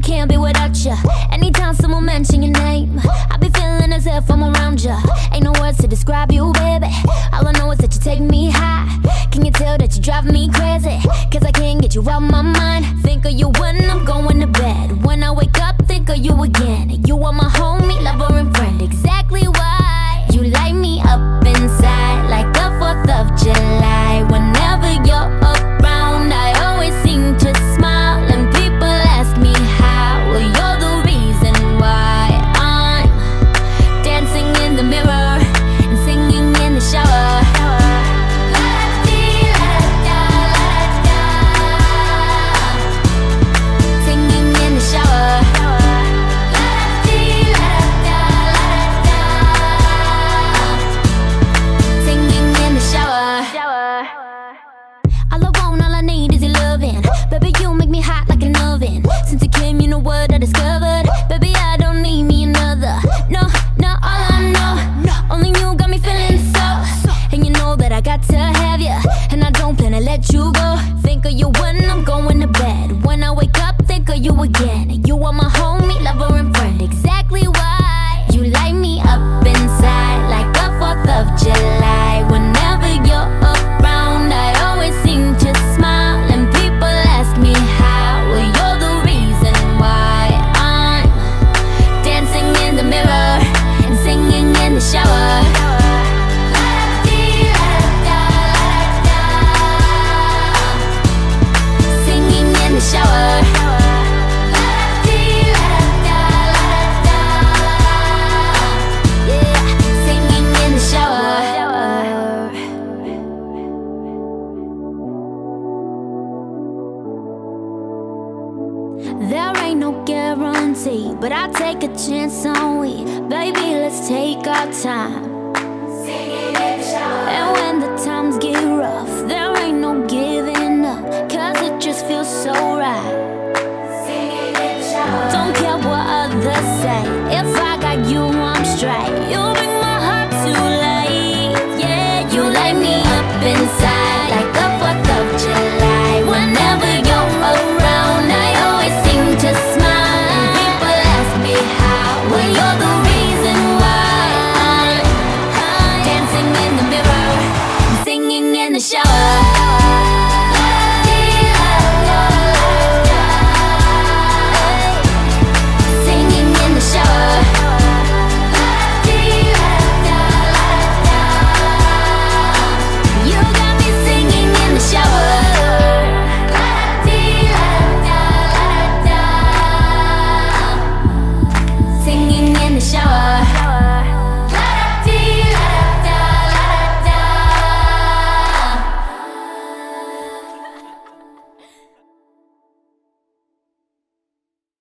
can't be without you. Anytime someone mention your name, I be feeling as if I'm around you. Ain't no words to describe you, baby. All I know is that you take me high. Can you tell that you drive me crazy? Cause I can't get you out my mind. Think of you when I'm going to bed. When I wake up, think of you again. You are my homie, lover and friend. Exactly why you light me up inside like the 4th of July. Whenever you're around, I always seem to smile. And people ask me how. Well, you're the reason why I'm dancing in the mirror and singing in the shower. Baby, you make me hot like an oven. Since you came, you know what I discovered. Baby, I don't need me another. No, no, all I know, only you got me feeling so. And you know that I got to have you, and I don't plan to let you go. Think of you when I'm going to bed. When I wake up, think of you again. You are my homie, lover and friend. Exactly why you light me up inside like the 4th of July. Whenever you're around, I always seem to smile. And people ask me how. Well, you're the reason why I'm dancing in the mirror and singing in the shower. Singing in the shower. There ain't no guarantee, but I'll take a chance on we. Baby, let's take our time. And when the times get rough, there ain't no giving up, cause it just feels so right. Don't care what others say,